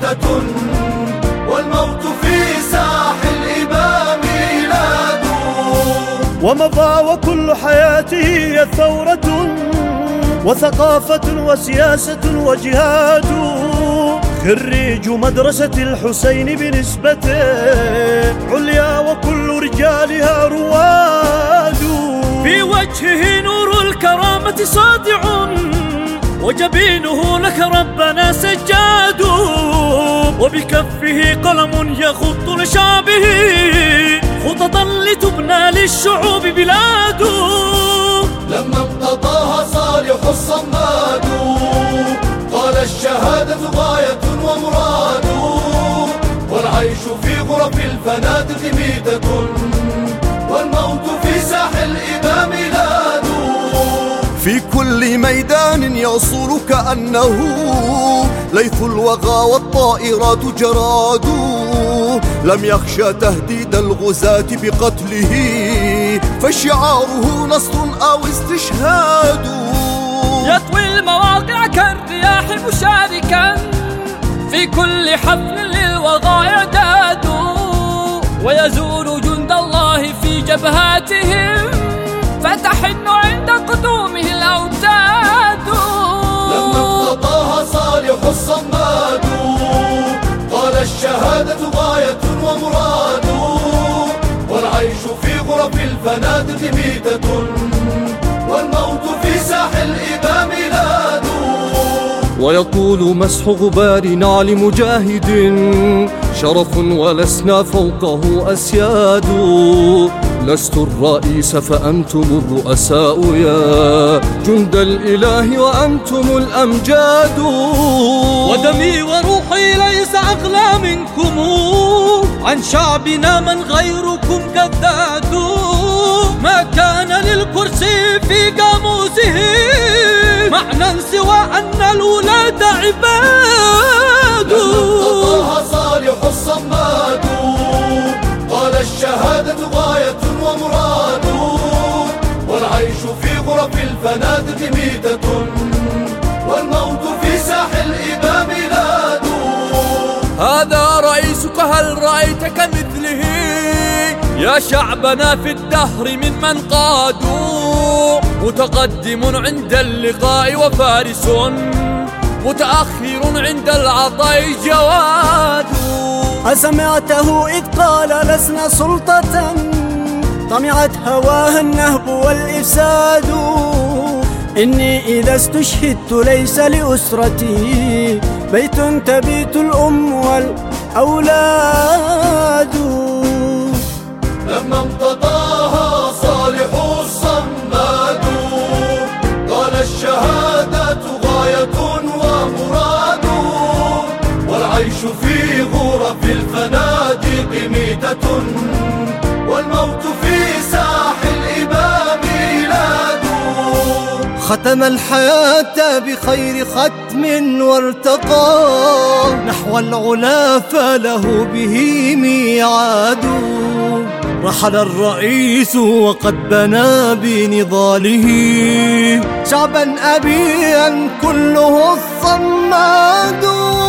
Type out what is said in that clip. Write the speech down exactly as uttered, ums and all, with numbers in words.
ميتة والموت في ساح الإباء ميلاد. ومضى وكل حياته هي ثورة وثقافة وسياسة وجهاد. خريج مدرسة الحسين بنسبة عليا وكل رجالها رواد. في وجهه نور الكرامة ساطع وجبينه لك ربنا سجاد. وبكفه قلم يخط لشعبه خططا لتبنى للشعوب بلاد. لما امتطاها صالح الصماد قال الشهادة غاية ومراد. والعيش في غرف الفنادق ميتة والموت في ساح الإباء ميلاد. في كل ميدان يصور كأنه ليث الوغى والطائرات جراد. لم يخشى تهديد الغزاة بقتله فشعاره نصر أو استشهاد. يطوي المواقع كالرياح مشاركا في كل حفل للوغى إعداد. ويزور جند الله في جبهاتهم فتحن عند قدومه الأوتاد. لما امتطاها صالح الصماد قال الشهادة غاية ومراد. والعيش في غرف الفنادق ميتة والموت في ساح الإباء ميلاد. ويطول مسح غبار نعل مجاهد شرف ولسنا فوقه أسياد. لست الرئيس فأنتم الرؤساء يا جند الإله وأنتم الأمجاد. ودمي وروحي ليس أغلى منكم عن شعبنا من غيركم قداد. ما كان للكرسي في قاموسه معنى سوى أن الولاد عباد. لما صالح الصماد قال الشهادة غاية ومراد. والعيش في غرف الفنادق ميتة والموت في ساح الإباء ميلاد. هذا رئيسك هل رأيت كمثله يا شعبنا في الدهر ممن قادوا. متقدم عند اللقاء وفارس متأخر عند العطاء جواد. أسمعته إذ قال لسنا سلطة طمعت هواها النهب والإفساد. إني إذا استشهدت ليس لأسرتي بيت تبيت الأم والأولاد. لما امتطاها صالح الصماد قال الشهادة غاية ومراد. والعيش في غرف الفنادق ميتة والموت في ساح الإباء ميلاد. ختم الحياة بخير ختم وارتقى نحو العلا فله به ميعاد. رحل الرئيس وقد بنى بنضاله شعبا أبيا كله الصماد.